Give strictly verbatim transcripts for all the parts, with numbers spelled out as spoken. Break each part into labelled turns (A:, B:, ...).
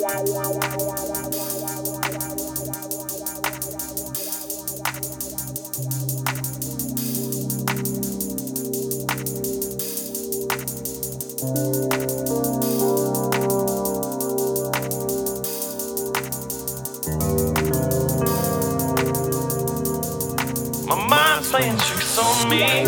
A: My mind's playing tricks on me.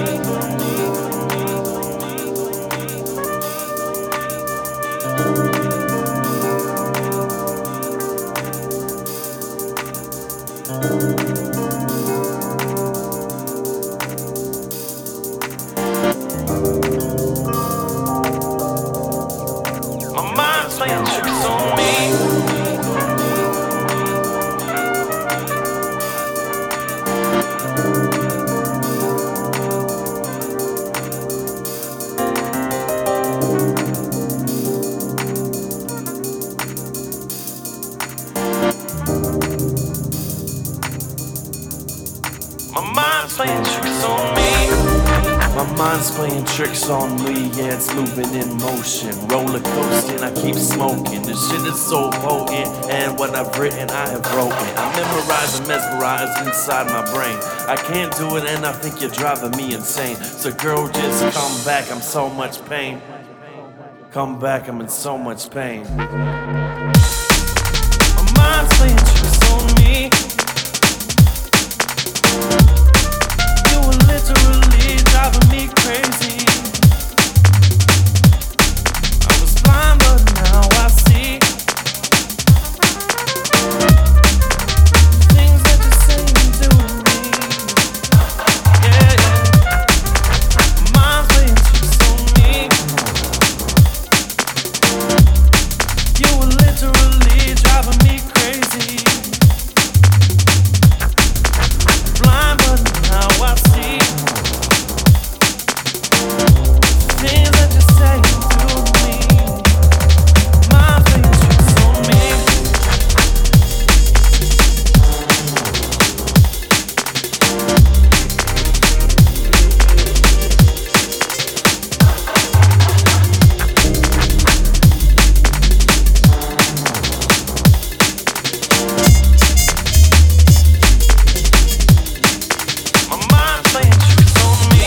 A: My mind's playing tricks on me. My mind's playing tricks on me.
B: My mind's playing tricks on me, yeah, it's moving in motion. Roller coasting, I keep smoking. This shit is so potent, and what I've written, I have broken. I memorize and mesmerize inside my brain. I can't do it, and I think you're driving me insane. So, girl, just come back, I'm so much pain. Come back, I'm in so much pain.
A: My mind's playing tricks on me. You were literally driving me crazy. I was blind, but now I see things that you say and do to me. Yeah, yeah. My mind's playing tricks on me. You were literally driving me crazy. Blind, but now I see things that you say and do to me. My playing tricks on me. My mind's playing tricks on me.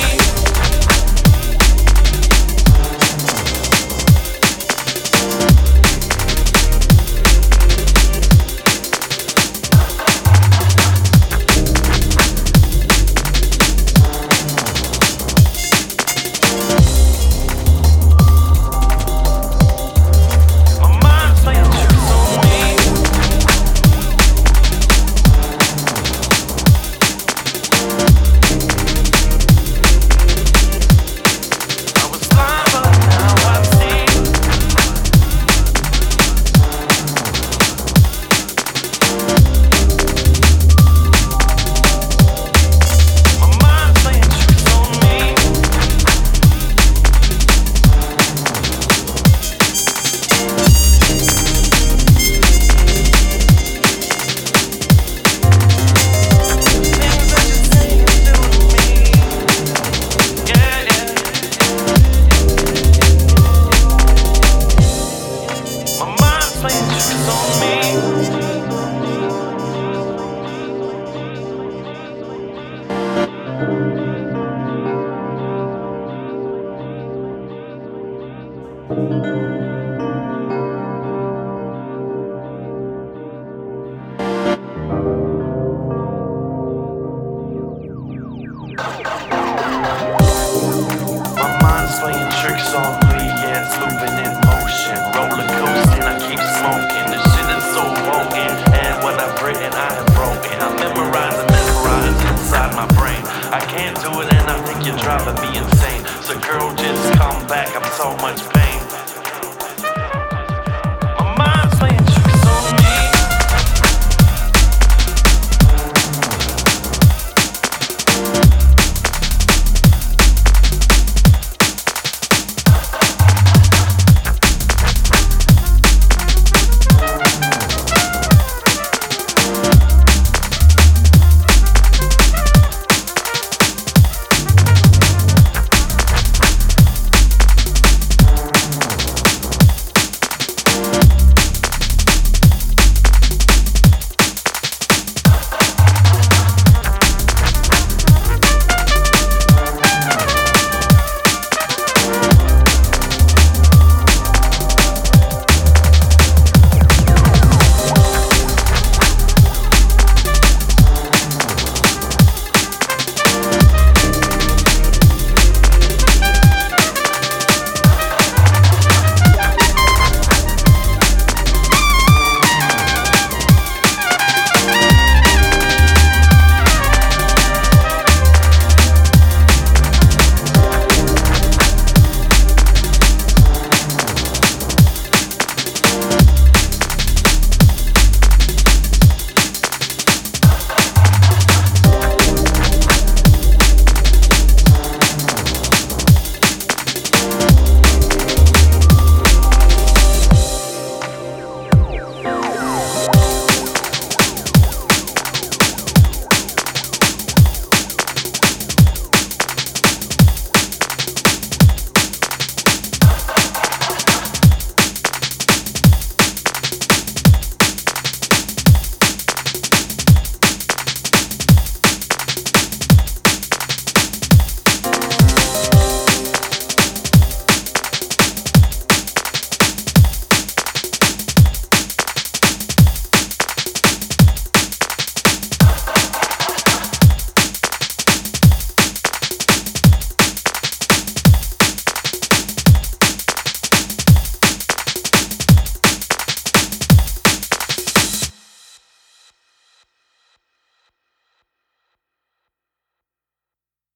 A: My mind's playing tricks on me. I was blind, but now I see. My mind's playing tricks on me. Things that you say and do to me. Yeah, yeah. My mind's playing tricks on me.
B: My mind's playing tricks on me, yeah, it's moving in motion. Roller coasting, I keep smoking. This shit is so potent, and what I've written, I have broken. I memorize and mesmerize inside my brain. I can't do it, and I think you're driving me insane. So, girl, just come back, I'm so much pain.